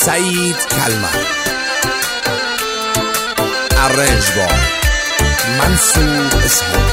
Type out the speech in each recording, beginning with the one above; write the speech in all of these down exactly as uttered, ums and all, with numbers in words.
سعید کلمر، ارنج با منصور اسحاق.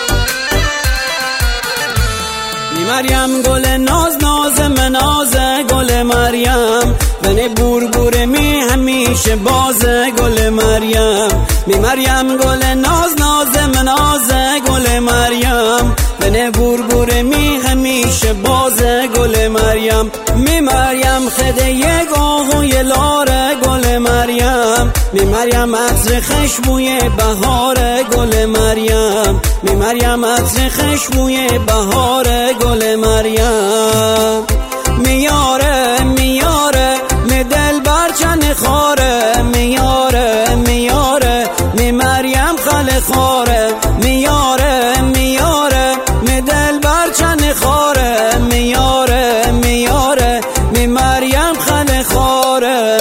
می مریم گل ناز ناز منازه گل مریم، بنه بور بور می همیشه بازه گل مریم. می مریم گل ناز ناز منازه گل مریم، بنه بور بور می همیشه بازه گل مریم. می مریم خده یک آهوی لاره گل مریم، می مریم عطر خشبوی بهار گل مریم، می مریم عطر خشبوی بهار گل مریم. میاره میاره می دل برچن خاره، میاره میاره می مریم خل خاره، میاره میاره می دل برچن خاره، میاره میاره می مریم خل خاره.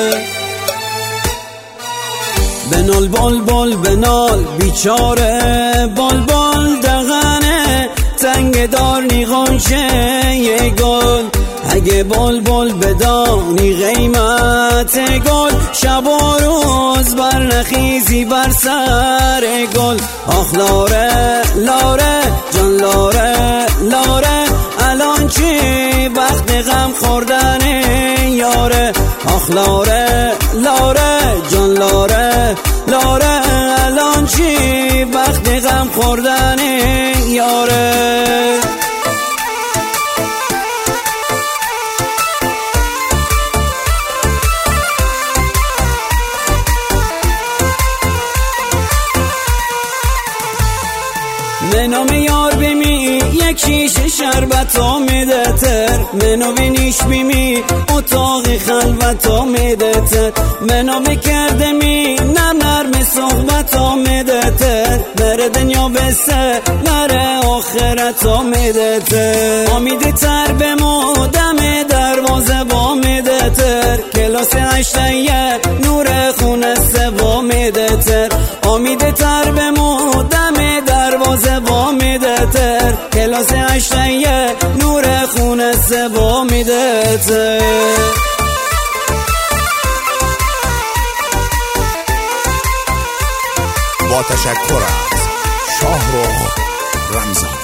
بنال بال بال بنال بیچاره بال بال دهنه، تنگ دار نیغانشه یه گل. اگه بال بال بدانی قیمت گل، شب و روز برنخیزی بر سر گل. آخ لاره لاره جان لاره لاره، الان چی وقت غم خوردن یاره. آخ لاره لاره جان لاره لاره، الان چی وقت غم خوردن یاره. منو میار بیمی یک شیشه شربت میده تر، منو بینیش بیمی اتاقی خلوت میده تر، منو میکرده می نم نرم صحبت میده تر، بره دنیا بسه بره آخرت میده تر. آمیده تر به مودم دروازه با میده تر، کلاس هشتیه نور خونه سوا میده تر. آمیده تر به مودم دروازه با میده تر، کلاس هشتیه نور خونه سوا میده تر. با تشکر از شاهرخ رمضان.